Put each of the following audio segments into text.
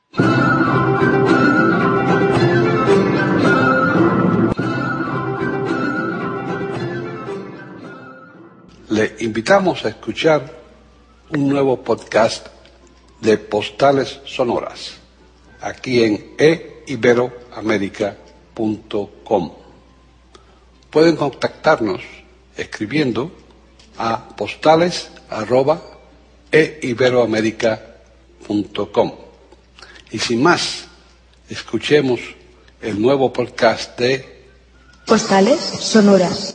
Le invitamos a escuchar un nuevo podcast de Postales Sonoras, aquí en eiberoamerica.com. Pueden contactarnos escribiendo a postales@eiberoamerica.com. Y sin más, escuchemos el nuevo podcast de Postales Sonoras.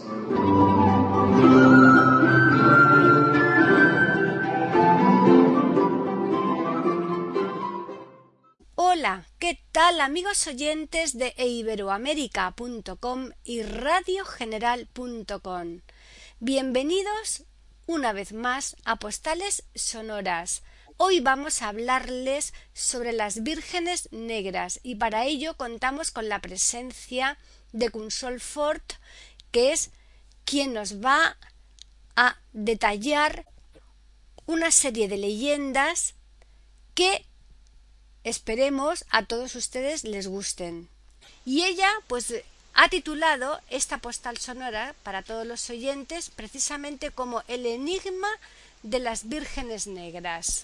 Hola, ¿qué tal amigos oyentes de eiberoamerica.com y radiogeneral.com? Bienvenidos una vez más a Postales Sonoras. Hoy vamos a hablarles sobre las vírgenes negras y para ello contamos con la presencia de Consol Fort, que es quien nos va a detallar una serie de leyendas que esperemos a todos ustedes les gusten. Y ella pues ha titulado esta postal sonora para todos los oyentes precisamente como El enigma de las vírgenes negras.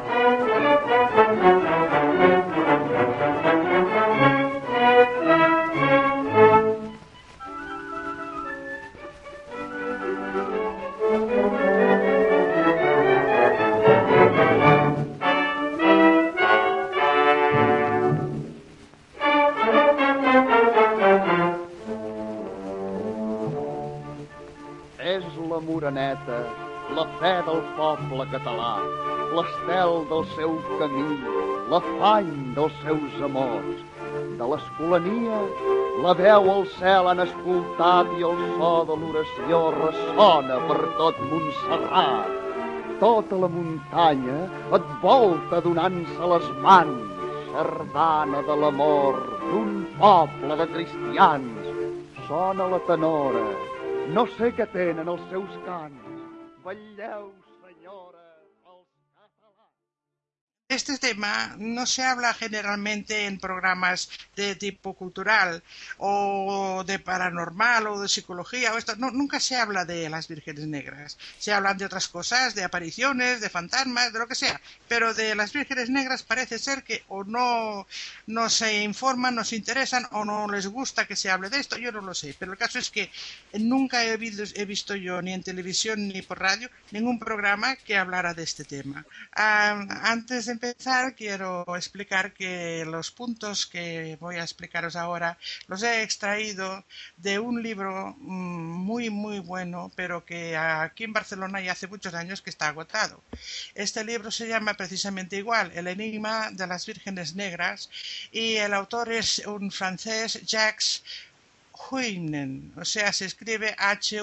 És la Moreneta, la fe del poble català, l'estel del seu camí, l'afany dels seus amors. De l'Escolania la veu al cel han escoltat i el so de l'oració ressona per tot Montserrat. Tota la muntanya et volta donant-se les mans, sardana de l'amor d'un poble de cristians. Sona la tenora, no sé què tenen els seus cants. Vetlleu, senyora, els catalans. Este tema no se habla generalmente en programas de tipo cultural o de paranormal o de psicología o esto. No, nunca se habla de las vírgenes negras. Se hablan de otras cosas, de apariciones, de fantasmas, de lo que sea. Pero de las vírgenes negras parece ser que o no se informan, no se interesan o no les gusta que se hable de esto. Yo no lo sé. Pero el caso es que nunca he visto yo ni en televisión ni por radio ningún programa que hablara de este tema. Antes de empezar quiero explicar que los puntos que voy a explicaros ahora los he extraído de un libro muy muy bueno, pero que aquí en Barcelona ya hace muchos años que está agotado. Este libro se llama precisamente igual, El enigma de las vírgenes negras, y el autor es un francés, Jacques Huynen, o sea, se escribe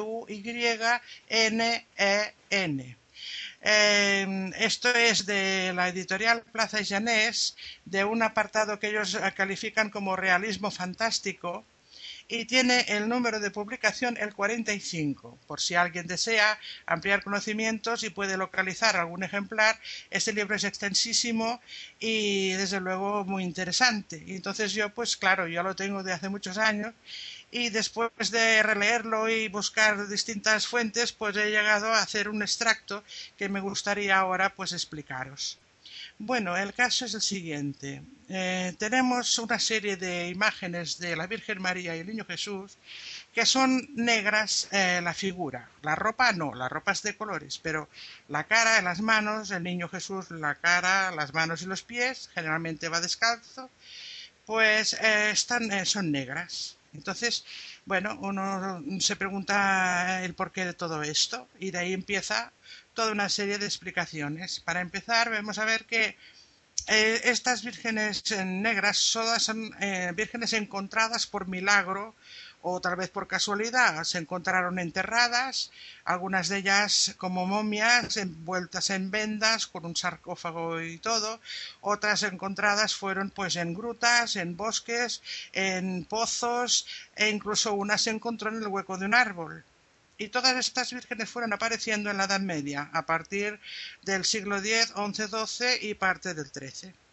Huynen. Esto es de la editorial Plaza y Janés, de un apartado que ellos califican como realismo fantástico, y tiene el número de publicación el 45, por si alguien desea ampliar conocimientos y puede localizar algún ejemplar. Este libro es extensísimo y desde luego muy interesante. Y entonces yo pues claro, yo lo tengo de hace muchos años y después de releerlo y buscar distintas fuentes pues he llegado a hacer un extracto que me gustaría ahora pues explicaros. Bueno, el caso es el siguiente. Tenemos una serie de imágenes de la Virgen María y el Niño Jesús que son negras, la figura. La ropa no, la ropa es de colores, pero la cara y las manos, el Niño Jesús, la cara, las manos y los pies, generalmente va descalzo, pues son negras. Entonces, bueno, uno se pregunta el porqué de todo esto y de ahí empieza toda una serie de explicaciones. Para empezar, vamos a ver que estas vírgenes negras todas son vírgenes encontradas por milagro o tal vez por casualidad. Se encontraron enterradas, algunas de ellas como momias envueltas en vendas con un sarcófago y todo. Otras encontradas fueron pues en grutas, en bosques, en pozos e incluso una se encontró en el hueco de un árbol. Y todas estas vírgenes fueron apareciendo en la Edad Media, a partir del siglo X, XI, XII y parte del XIII.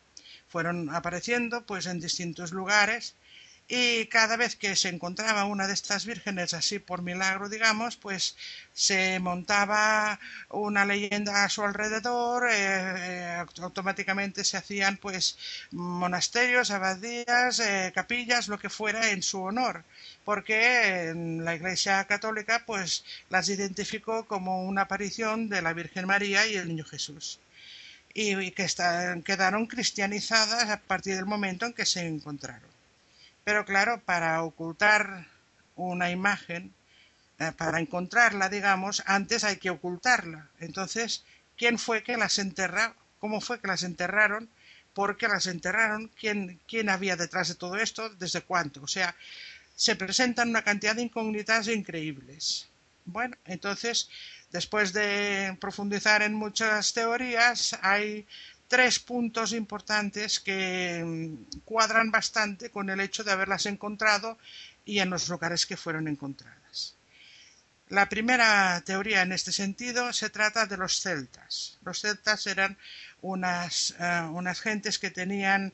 fueron apareciendo pues en distintos lugares, y cada vez que se encontraba una de estas vírgenes así por milagro, digamos, pues se montaba una leyenda a su alrededor, automáticamente se hacían pues monasterios, abadías, capillas, lo que fuera en su honor, porque la Iglesia Católica pues las identificó como una aparición de la Virgen María y el Niño Jesús, y que quedaron cristianizadas a partir del momento en que se encontraron. Pero claro, para ocultar una imagen, para encontrarla, digamos, antes hay que ocultarla. Entonces, ¿quién fue que las enterró? ¿Cómo fue que las enterraron? ¿Por qué las enterraron? ¿Quién había detrás de todo esto? ¿Desde cuánto? O sea, se presentan una cantidad de incógnitas increíbles. Bueno, entonces, después de profundizar en muchas teorías, hay 3 puntos importantes que cuadran bastante con el hecho de haberlas encontrado y en los lugares que fueron encontradas. La primera teoría en este sentido se trata de los celtas. Los celtas eran unas gentes que tenían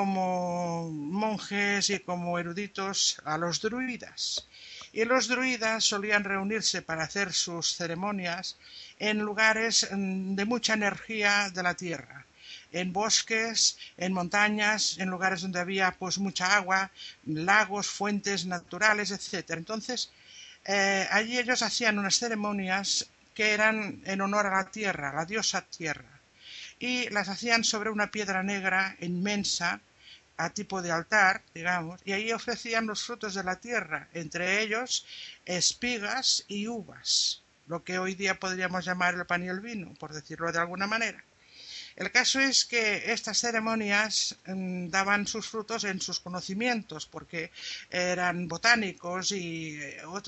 como monjes y como eruditos a los druidas. Y los druidas solían reunirse para hacer sus ceremonias en lugares de mucha energía de la tierra, en bosques, en montañas, en lugares donde había pues mucha agua, lagos, fuentes naturales, etc. Entonces, allí ellos hacían unas ceremonias que eran en honor a la tierra, a la diosa tierra, y las hacían sobre una piedra negra inmensa, a tipo de altar, digamos, y ahí ofrecían los frutos de la tierra, entre ellos espigas y uvas, lo que hoy día podríamos llamar el pan y el vino, por decirlo de alguna manera. El caso es que estas ceremonias daban sus frutos en sus conocimientos, porque eran botánicos y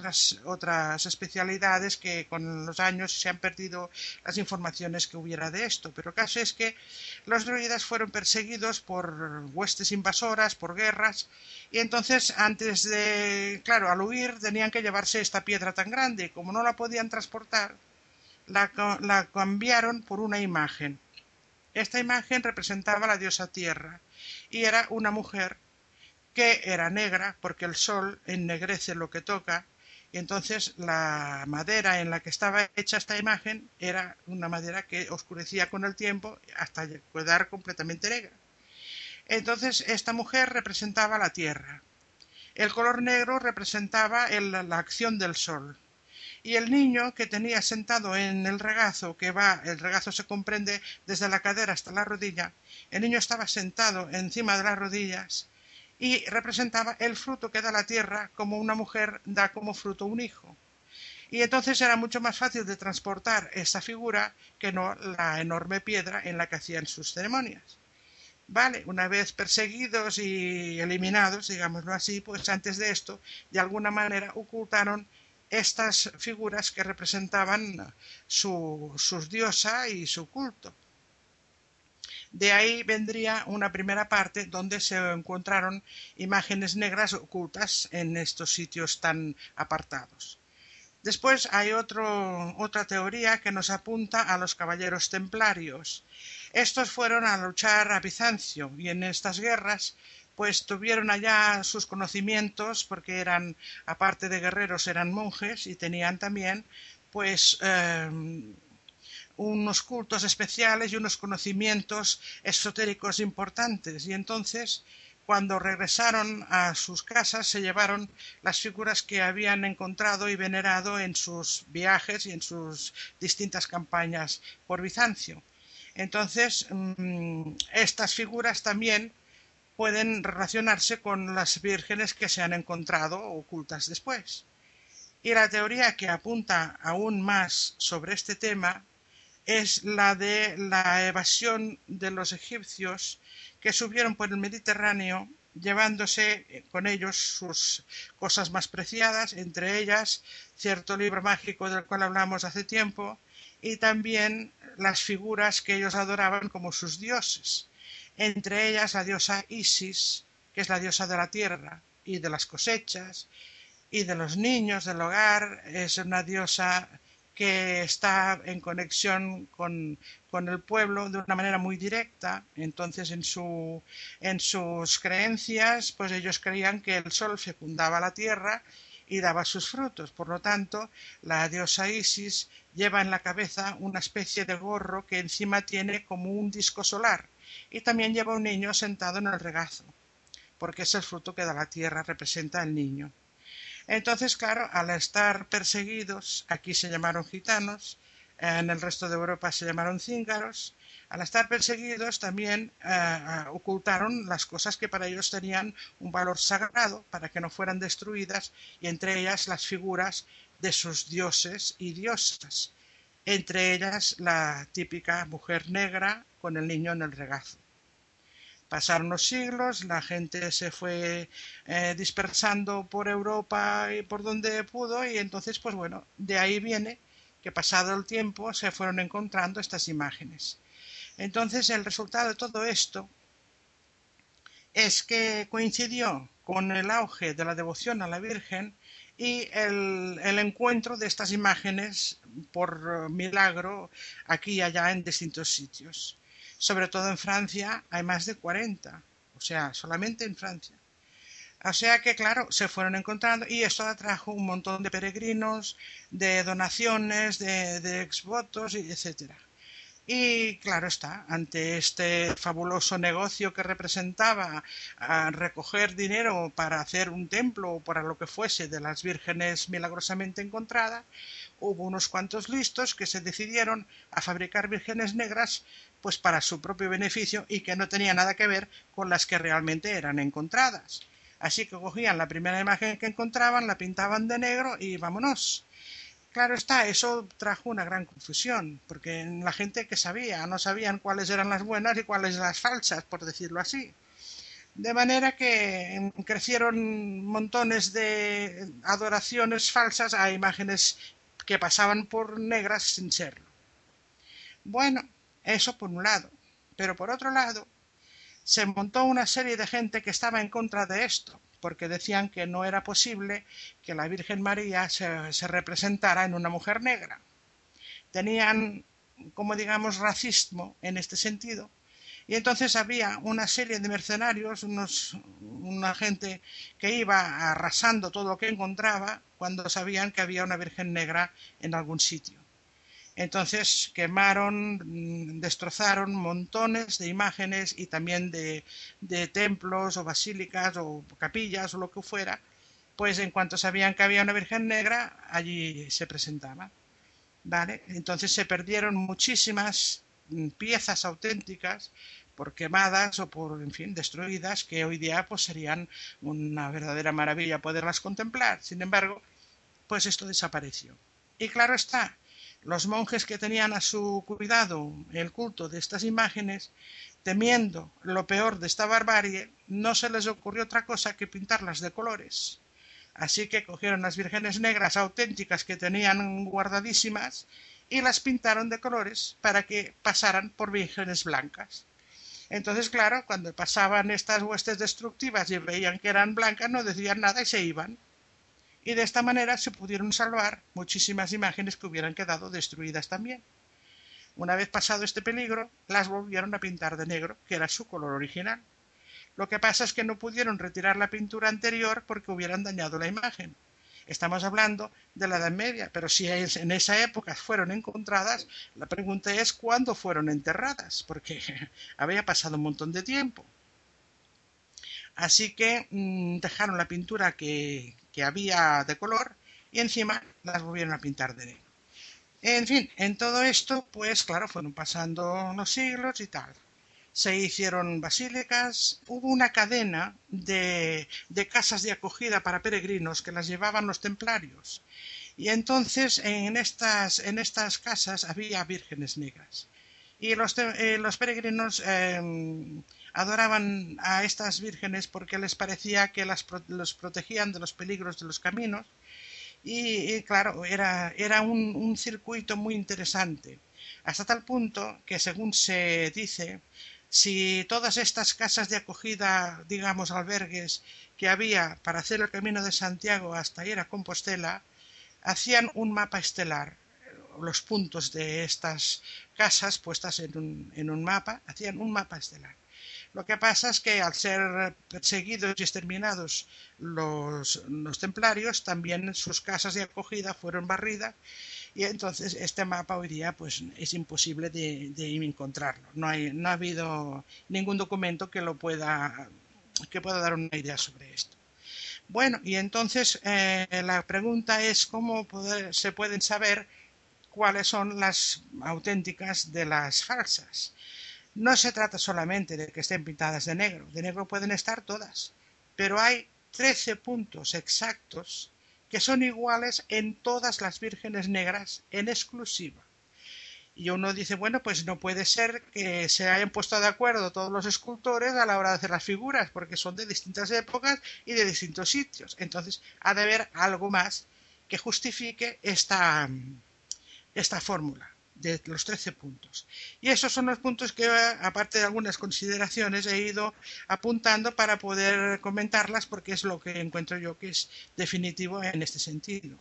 otras especialidades que con los años se han perdido las informaciones que hubiera de esto. Pero el caso es que los druidas fueron perseguidos por huestes invasoras, por guerras, y entonces claro, al huir tenían que llevarse esta piedra tan grande, y como no la podían transportar, la cambiaron por una imagen. Esta imagen representaba a la diosa tierra y era una mujer que era negra porque el sol ennegrece lo que toca, y entonces la madera en la que estaba hecha esta imagen era una madera que oscurecía con el tiempo hasta quedar completamente negra. Entonces esta mujer representaba la tierra. El color negro representaba la acción del sol. Y el niño que tenía sentado en el regazo, el regazo se comprende desde la cadera hasta la rodilla, el niño estaba sentado encima de las rodillas y representaba el fruto que da la tierra, como una mujer da como fruto un hijo. Y entonces era mucho más fácil de transportar esta figura que no la enorme piedra en la que hacían sus ceremonias. Vale, una vez perseguidos y eliminados, digámoslo así, pues antes de esto, de alguna manera ocultaron estas figuras que representaban sus diosa y su culto. De ahí vendría una primera parte donde se encontraron imágenes negras ocultas en estos sitios tan apartados. Después hay otra teoría que nos apunta a los caballeros templarios. Estos fueron a luchar a Bizancio y en estas guerras pues tuvieron allá sus conocimientos, porque eran, aparte de guerreros, eran monjes y tenían también pues unos cultos especiales y unos conocimientos esotéricos importantes. Y entonces, cuando regresaron a sus casas, se llevaron las figuras que habían encontrado y venerado en sus viajes y en sus distintas campañas por Bizancio. Entonces, estas figuras también pueden relacionarse con las vírgenes que se han encontrado ocultas después. Y la teoría que apunta aún más sobre este tema es la de la evasión de los egipcios que subieron por el Mediterráneo llevándose con ellos sus cosas más preciadas, entre ellas cierto libro mágico del cual hablamos hace tiempo, y también las figuras que ellos adoraban como sus dioses. Entre ellas la diosa Isis, que es la diosa de la tierra y de las cosechas y de los niños, del hogar. Es una diosa que está en conexión con el pueblo de una manera muy directa. Entonces en sus creencias, pues ellos creían que el sol fecundaba la tierra y daba sus frutos. Por lo tanto, la diosa Isis lleva en la cabeza una especie de gorro que encima tiene como un disco solar, y también lleva un niño sentado en el regazo, porque es el fruto que da la tierra, representa al niño. Entonces, claro, al estar perseguidos, aquí se llamaron gitanos, en el resto de Europa se llamaron cíngaros, al estar perseguidos también ocultaron las cosas que para ellos tenían un valor sagrado para que no fueran destruidas, y entre ellas las figuras de sus dioses y diosas, entre ellas la típica mujer negra con el niño en el regazo. Pasaron los siglos, la gente se fue dispersando por Europa y por donde pudo, y entonces, pues bueno, de ahí viene que pasado el tiempo se fueron encontrando estas imágenes. Entonces, el resultado de todo esto es que coincidió con el auge de la devoción a la Virgen y el encuentro de estas imágenes por milagro aquí y allá en distintos sitios. Sobre todo en Francia hay más de 40, o sea, solamente en Francia. O sea que, claro, se fueron encontrando, y esto atrajo un montón de peregrinos, de donaciones, de exvotos, etcétera. Y claro está, ante este fabuloso negocio que representaba recoger dinero para hacer un templo o para lo que fuese de las vírgenes milagrosamente encontradas, hubo unos cuantos listos que se decidieron a fabricar vírgenes negras pues para su propio beneficio, y que no tenía nada que ver con las que realmente eran encontradas. Así que cogían la primera imagen que encontraban, la pintaban de negro y vámonos. Claro está, eso trajo una gran confusión, porque la gente que sabía, no sabían cuáles eran las buenas y cuáles las falsas, por decirlo así. De manera que crecieron montones de adoraciones falsas a imágenes que pasaban por negras sin serlo. Bueno, eso por un lado. Pero por otro lado, se montó una serie de gente que estaba en contra de esto, porque decían que no era posible que la Virgen María se representara en una mujer negra. Tenían, como digamos, racismo en este sentido, y entonces había una serie de mercenarios, una gente que iba arrasando todo lo que encontraba cuando sabían que había una Virgen negra en algún sitio. Entonces quemaron, destrozaron montones de imágenes y también de templos o basílicas o capillas o lo que fuera, pues en cuanto sabían que había una Virgen negra, allí se presentaba. ¿Vale? Entonces se perdieron muchísimas piezas auténticas por quemadas o por, en fin, destruidas, que hoy día pues serían una verdadera maravilla poderlas contemplar. Sin embargo, pues esto desapareció. Y claro está, los monjes que tenían a su cuidado el culto de estas imágenes, temiendo lo peor de esta barbarie, no se les ocurrió otra cosa que pintarlas de colores. Así que cogieron las vírgenes negras auténticas que tenían guardadísimas y las pintaron de colores para que pasaran por vírgenes blancas. Entonces, claro, cuando pasaban estas huestes destructivas y veían que eran blancas, no decían nada y se iban. Y de esta manera se pudieron salvar muchísimas imágenes que hubieran quedado destruidas también. Una vez pasado este peligro, las volvieron a pintar de negro, que era su color original. Lo que pasa es que no pudieron retirar la pintura anterior porque hubieran dañado la imagen. Estamos hablando de la Edad Media, pero si en esa época fueron encontradas, la pregunta es ¿cuándo fueron enterradas? Porque había pasado un montón de tiempo. Así que dejaron la pintura que había de color y encima las volvieron a pintar de negro. En fin, en todo esto, pues claro, fueron pasando los siglos y tal. Se hicieron basílicas, hubo una cadena de casas de acogida para peregrinos que las llevaban los templarios. Y entonces en estas casas había vírgenes negras. Y los peregrinos adoraban a estas vírgenes porque les parecía que los protegían de los peligros de los caminos. Y claro, era un circuito muy interesante. Hasta tal punto que, según se dice, si todas estas casas de acogida, digamos albergues, que había para hacer el camino de Santiago hasta ir a Compostela, hacían un mapa estelar, los puntos de estas casas puestas en un mapa, hacían un mapa estelar. Lo que pasa es que al ser perseguidos y exterminados los templarios, también sus casas de acogida fueron barridas, y entonces este mapa hoy día pues es imposible de encontrarlo. No ha habido ningún documento que pueda dar una idea sobre esto. Bueno, y entonces la pregunta es cómo se pueden saber cuáles son las auténticas de las falsas. No se trata solamente de que estén pintadas de negro pueden estar todas, pero hay 13 puntos exactos que son iguales en todas las vírgenes negras en exclusiva. Y uno dice, bueno, pues no puede ser que se hayan puesto de acuerdo todos los escultores a la hora de hacer las figuras, porque son de distintas épocas y de distintos sitios. Entonces ha de haber algo más que justifique esta fórmula de los 13 puntos. Y esos son los puntos que, aparte de algunas consideraciones, he ido apuntando para poder comentarlas, porque es lo que encuentro yo que es definitivo en este sentido.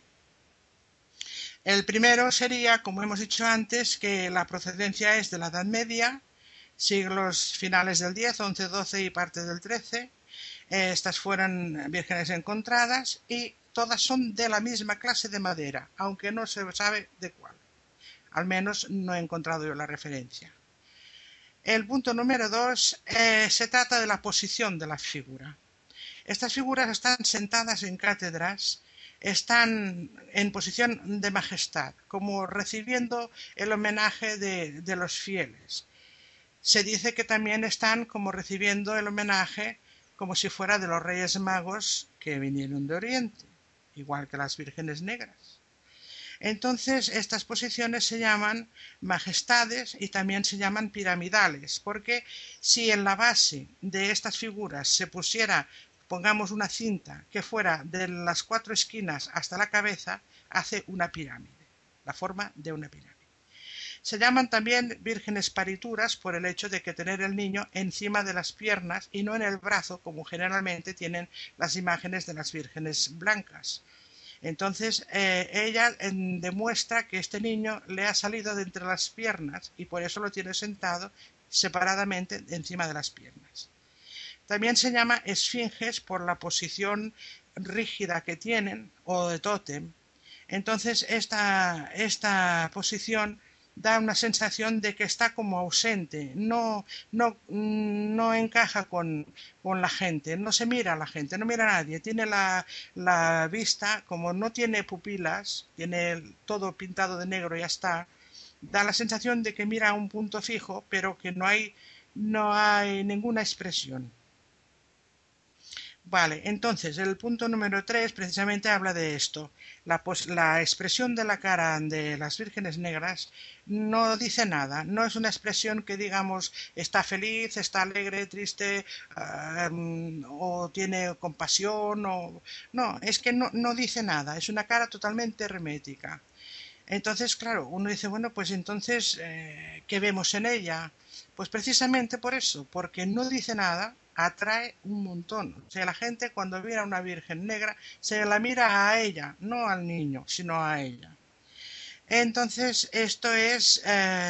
El primero sería, como hemos dicho antes, que la procedencia es de la Edad Media, siglos finales del X, XI, XII y parte del XIII. Estas fueron vírgenes encontradas y todas son de la misma clase de madera, aunque no se sabe de cuál. Al menos no he encontrado yo la referencia. El punto número 2 se trata de la posición de la figura. Estas figuras están sentadas en cátedras, están en posición de majestad, como recibiendo el homenaje de los fieles. Se dice que también están como recibiendo el homenaje como si fuera de los Reyes Magos que vinieron de Oriente, igual que las vírgenes negras. Entonces, estas posiciones se llaman majestades y también se llaman piramidales, porque si en la base de estas figuras se pusiera, pongamos una cinta que fuera de las 4 esquinas hasta la cabeza, hace una pirámide, la forma de una pirámide. Se llaman también vírgenes parituras por el hecho de que tener el niño encima de las piernas y no en el brazo, como generalmente tienen las imágenes de las vírgenes blancas. Entonces ella demuestra que este niño le ha salido de entre las piernas y por eso lo tiene sentado separadamente encima de las piernas. También se llama esfinges por la posición rígida que tienen o de tótem. Entonces esta posición da una sensación de que está como ausente, no encaja con la gente, no se mira a la gente, no mira a nadie, tiene la vista, como no tiene pupilas, tiene todo pintado de negro y ya está, da la sensación de que mira a un punto fijo, pero que no hay ninguna expresión. Vale, entonces el punto número 3 precisamente habla de esto. La expresión de la cara de las vírgenes negras no dice nada, no es una expresión que digamos está feliz, está alegre, triste o tiene compasión, no, es que no dice nada, es una cara totalmente hermética. Entonces, claro, uno dice, bueno, pues entonces, ¿qué vemos en ella? Pues precisamente por eso, porque no dice nada, atrae un montón. O sea, la gente cuando mira a una virgen negra se la mira a ella, no al niño, sino a ella. Entonces, esto es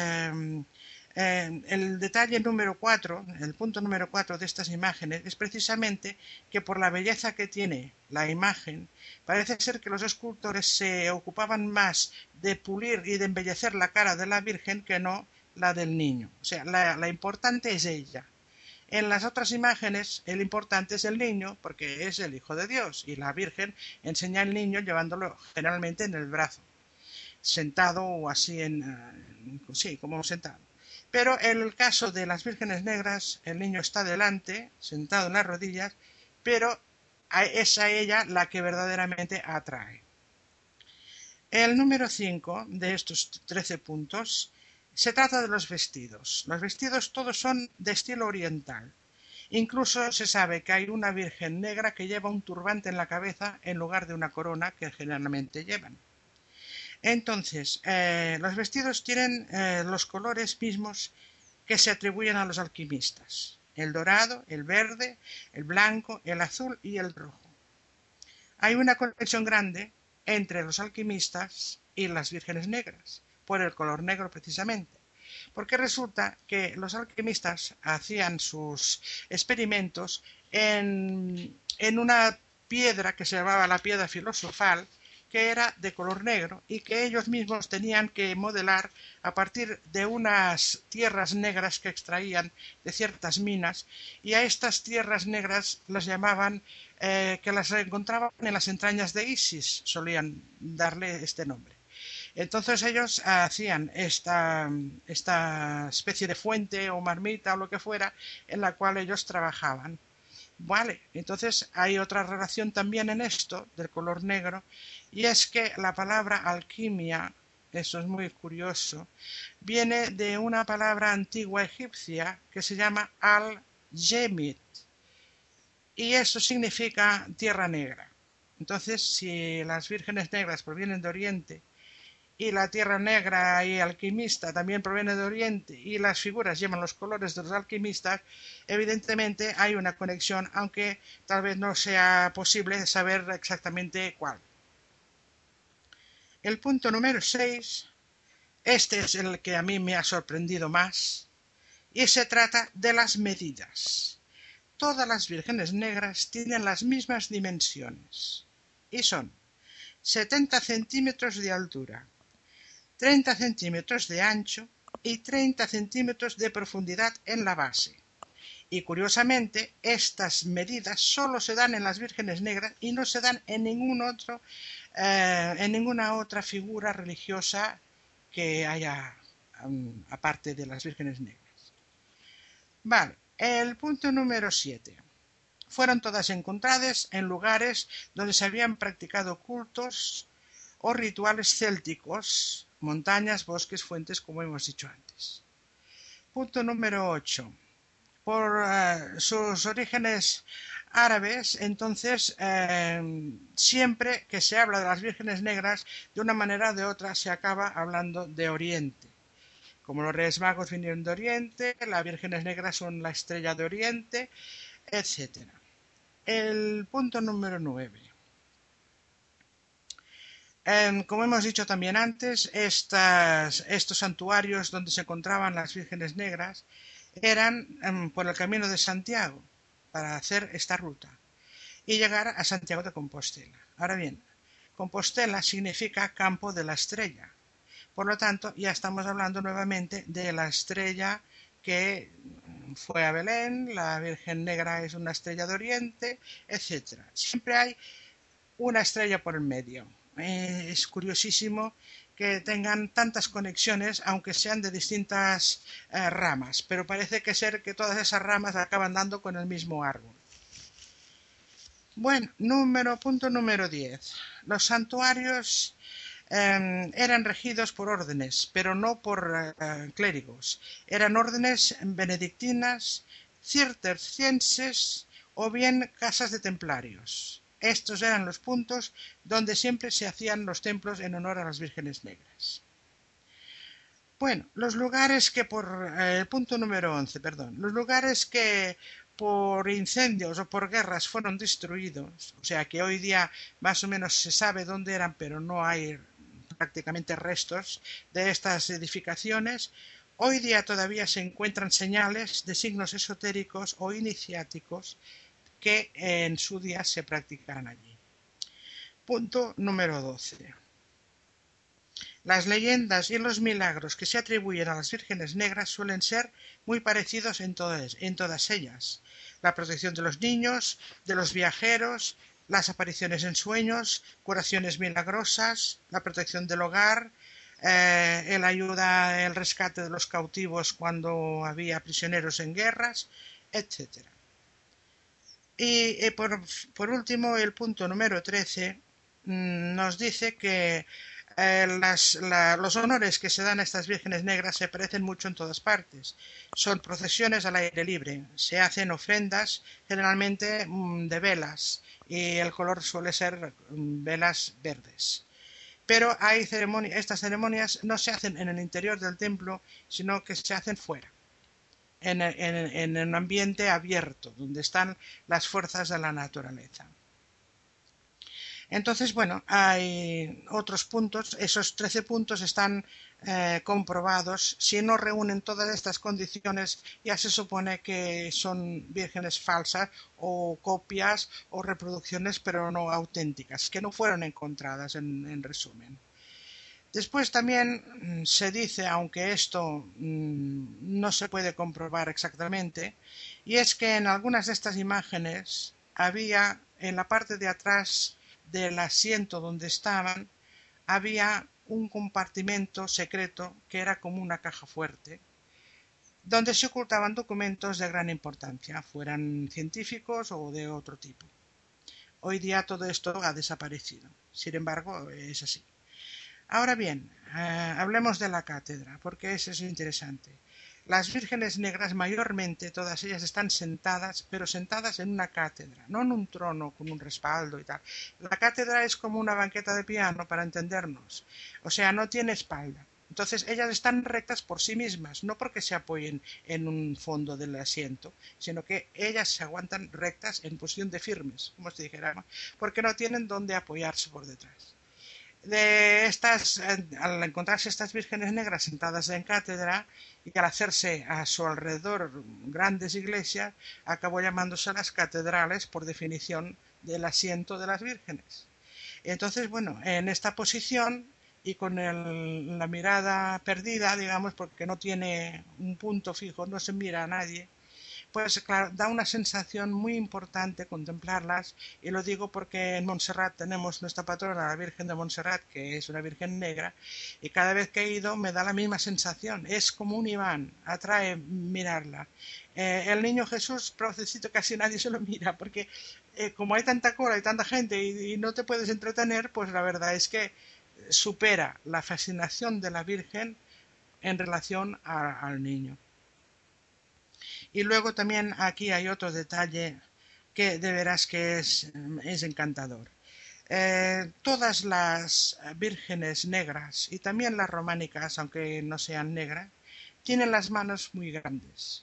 el detalle número 4, el punto número 4 de estas imágenes, es precisamente que por la belleza que tiene la imagen, parece ser que los escultores se ocupaban más de pulir y de embellecer la cara de la virgen que no la del niño. O sea, la importante es ella. En las otras imágenes, el importante es el niño, porque es el Hijo de Dios, y la Virgen enseña al niño llevándolo generalmente en el brazo, sentado o así, sí, como sentado. Pero en el caso de las vírgenes negras, el niño está delante, sentado en las rodillas, pero es a ella la que verdaderamente atrae. El número 5 de estos 13 puntos se trata de los vestidos. Los vestidos todos son de estilo oriental. Incluso se sabe que hay una virgen negra que lleva un turbante en la cabeza en lugar de una corona que generalmente llevan. Entonces, los vestidos tienen los colores mismos que se atribuyen a los alquimistas. El dorado, el verde, el blanco, el azul y el rojo. Hay una conexión grande entre los alquimistas y las vírgenes negras, por el color negro precisamente. Porque resulta que los alquimistas hacían sus experimentos en una piedra que se llamaba la piedra filosofal, que era de color negro y que ellos mismos tenían que modelar a partir de unas tierras negras que extraían de ciertas minas, y a estas tierras negras las llamaban, que las encontraban en las entrañas de Isis, solían darle este nombre. Entonces ellos hacían esta especie de fuente o marmita o lo que fuera en la cual ellos trabajaban. Vale, entonces hay otra relación también en esto del color negro, y es que la palabra alquimia, eso es muy curioso, viene de una palabra antigua egipcia que se llama al-Yemit, y eso significa tierra negra. Entonces, si las vírgenes negras provienen de Oriente, y la tierra negra y alquimista también proviene de Oriente, y las figuras llevan los colores de los alquimistas, evidentemente hay una conexión, aunque tal vez no sea posible saber exactamente cuál. El punto número 6, este es el que a mí me ha sorprendido más, y se trata de las medidas. Todas las vírgenes negras tienen las mismas dimensiones, y son 70 centímetros de altura, 30 centímetros de ancho y 30 centímetros de profundidad en la base. Y curiosamente, estas medidas solo se dan en las vírgenes negras y no se dan en ninguna otra figura religiosa que haya aparte de las vírgenes negras. Vale, el punto número 7. Fueron todas encontradas en lugares donde se habían practicado cultos o rituales célticos, montañas, bosques, fuentes, como hemos dicho antes. Punto número 8. Por sus orígenes árabes, entonces, siempre que se habla de las vírgenes negras, de una manera o de otra se acaba hablando de Oriente. Como los Reyes Magos vinieron de Oriente, las vírgenes negras son la estrella de Oriente, etc. El punto número 9. Como hemos dicho también antes, estos santuarios donde se encontraban las vírgenes negras eran por el camino de Santiago, para hacer esta ruta y llegar a Santiago de Compostela. Ahora bien, Compostela significa campo de la estrella. Por lo tanto, ya estamos hablando nuevamente de la estrella que fue a Belén, la Virgen Negra es una estrella de Oriente, etc. Siempre hay una estrella por el medio. Es curiosísimo que tengan tantas conexiones, aunque sean de distintas ramas, pero parece que todas esas ramas acaban dando con el mismo árbol. Bueno, punto número 10. Los santuarios eran regidos por órdenes, pero no por clérigos. Eran órdenes benedictinas, cistercienses o bien casas de templarios. Estos eran los puntos donde siempre se hacían los templos en honor a las vírgenes negras. Bueno, los lugares que punto número 11, perdón. Los lugares que por incendios o por guerras fueron destruidos, o sea que hoy día más o menos se sabe dónde eran, pero no hay prácticamente restos de estas edificaciones. Hoy día todavía se encuentran señales de signos esotéricos o iniciáticos que en su día se practicaran allí. Punto número 12. Las leyendas y los milagros que se atribuyen a las vírgenes negras suelen ser muy parecidos en todas ellas. La protección de los niños, de los viajeros, las apariciones en sueños, curaciones milagrosas, la protección del hogar, el rescate de los cautivos cuando había prisioneros en guerras, etc. Y por último, el punto número 13 nos dice que los honores que se dan a estas vírgenes negras se parecen mucho en todas partes. Son procesiones al aire libre, se hacen ofrendas generalmente de velas y el color suele ser velas verdes. Pero estas ceremonias no se hacen en el interior del templo, sino que se hacen fuera. En un ambiente abierto, donde están las fuerzas de la naturaleza. Entonces, bueno, hay otros puntos. Esos 13 puntos están comprobados. Si no reúnen todas estas condiciones, ya se supone que son vírgenes falsas o copias o reproducciones, pero no auténticas, que no fueron encontradas en resumen. Después también se dice, aunque esto no se puede comprobar exactamente, y es que en algunas de estas imágenes había en la parte de atrás del asiento donde estaban, había un compartimento secreto que era como una caja fuerte, donde se ocultaban documentos de gran importancia, fueran científicos o de otro tipo. Hoy día todo esto ha desaparecido, sin embargo es así. Ahora bien, hablemos de la cátedra, porque eso es interesante. Las vírgenes negras mayormente, todas ellas están sentadas, pero sentadas en una cátedra, no en un trono con un respaldo y tal. La cátedra es como una banqueta de piano, para entendernos. O sea, no tiene espalda. Entonces ellas están rectas por sí mismas, no porque se apoyen en un fondo del asiento, sino que ellas se aguantan rectas en posición de firmes, como se dijera, ¿no? Porque no tienen dónde apoyarse por detrás. Al encontrarse estas vírgenes negras sentadas en cátedra y al hacerse a su alrededor grandes iglesias, acabó llamándose las catedrales por definición del asiento de las vírgenes. Entonces, bueno, en esta posición y con la mirada perdida, digamos, porque no tiene un punto fijo, no se mira a nadie, pues claro, da una sensación muy importante contemplarlas, y lo digo porque en Montserrat tenemos nuestra patrona, la Virgen de Montserrat, que es una virgen negra, y cada vez que he ido me da la misma sensación, es como un imán, atrae mirarla. El niño Jesús, pobrecito, casi nadie se lo mira, porque como hay tanta cola y tanta gente y no te puedes entretener, pues la verdad es que supera la fascinación de la Virgen en relación al niño. Y luego también aquí hay otro detalle que de veras que es encantador. Todas las vírgenes negras y también las románicas, aunque no sean negras, tienen las manos muy grandes.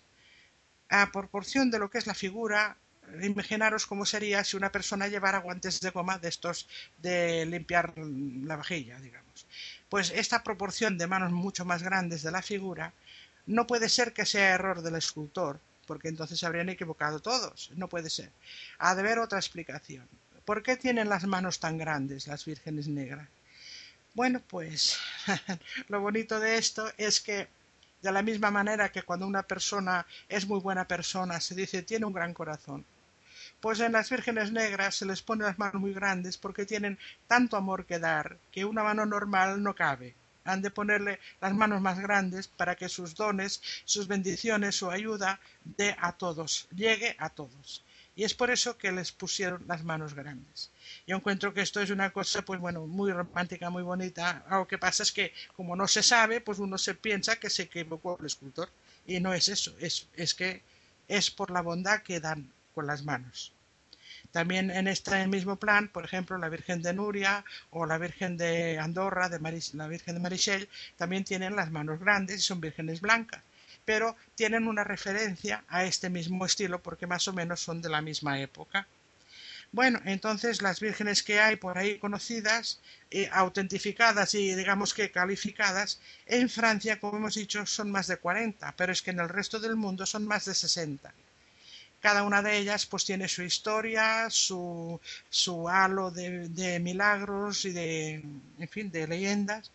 A proporción de lo que es la figura, imaginaros cómo sería si una persona llevara guantes de goma de estos de limpiar la vajilla, digamos. Pues esta proporción de manos mucho más grandes de la figura no puede ser que sea error del escultor, porque entonces se habrían equivocado todos. No puede ser. Ha de haber otra explicación. ¿Por qué tienen las manos tan grandes las vírgenes negras? Bueno, pues lo bonito de esto es que de la misma manera que cuando una persona es muy buena persona se dice tiene un gran corazón, pues en las vírgenes negras se les pone las manos muy grandes porque tienen tanto amor que dar que una mano normal no cabe. Han de ponerle las manos más grandes para que sus dones, sus bendiciones, su ayuda dé a todos, llegue a todos. Y es por eso que les pusieron las manos grandes. Yo encuentro que esto es una cosa, pues bueno, muy romántica, muy bonita. Lo que pasa es que, como no se sabe, pues uno se piensa que se equivocó el escultor. Y no es eso, es que es por la bondad que dan con las manos. También en este mismo plan, por ejemplo, la Virgen de Núria o la Virgen de Andorra, la Virgen de Marichel, también tienen las manos grandes y son vírgenes blancas, pero tienen una referencia a este mismo estilo porque más o menos son de la misma época. Bueno, entonces las vírgenes que hay por ahí conocidas, autentificadas y digamos que calificadas, en Francia, como hemos dicho, son más de 40, pero es que en el resto del mundo son más de 60. Cada una de ellas pues tiene su historia, su halo de milagros y en fin, de leyendas.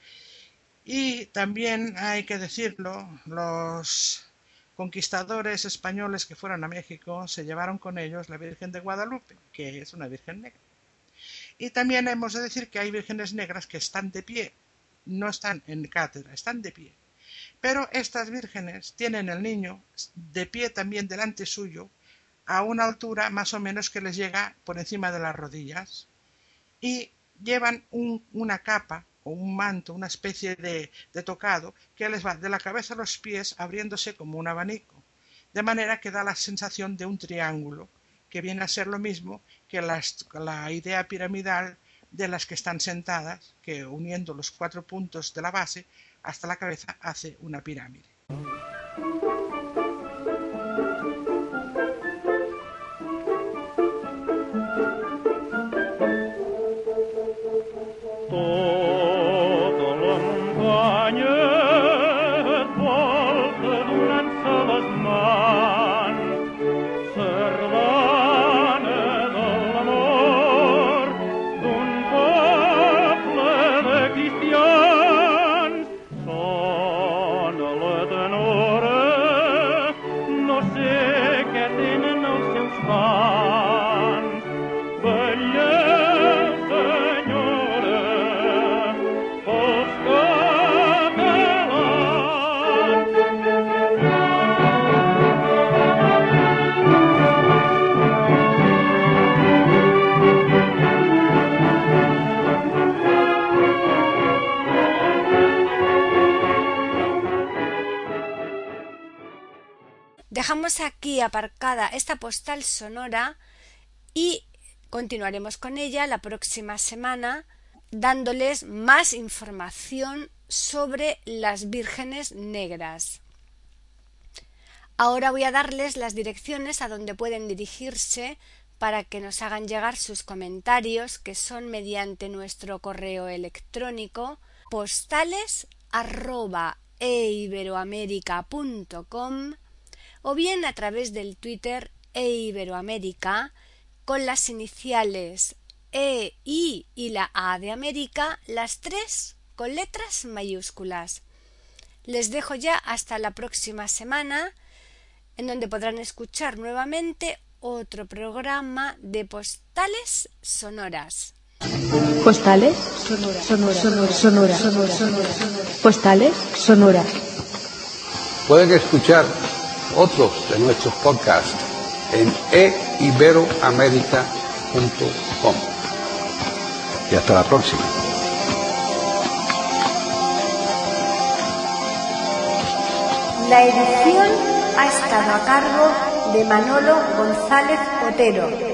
Y también hay que decirlo, los conquistadores españoles que fueron a México se llevaron con ellos la Virgen de Guadalupe, que es una virgen negra. Y también hemos de decir que hay vírgenes negras que están de pie, no están en cátedra, están de pie. Pero estas vírgenes tienen el niño de pie también delante suyo, a una altura más o menos que les llega por encima de las rodillas, y llevan una capa o un manto, una especie de tocado que les va de la cabeza a los pies abriéndose como un abanico, de manera que da la sensación de un triángulo, que viene a ser lo mismo que la idea piramidal de las que están sentadas, que uniendo los 4 puntos de la base hasta la cabeza hace una pirámide. Todo lo engañe dejamos aquí aparcada esta postal sonora y continuaremos con ella la próxima semana, dándoles más información sobre las vírgenes negras. Ahora voy a darles las direcciones a donde pueden dirigirse para que nos hagan llegar sus comentarios, que son mediante nuestro correo electrónico postales@eiberoamerica.com o bien a través del Twitter eiberoamerica con las iniciales E, I y la A de América, las 3 con letras mayúsculas. Les dejo ya hasta la próxima semana, en donde podrán escuchar nuevamente otro programa de Postales Sonoras. Postales sonoras. Postales sonoras. Pueden escuchar otros de nuestros podcasts en eiberoamerica.com. Y hasta la próxima. La edición ha estado a cargo de Manolo González Otero.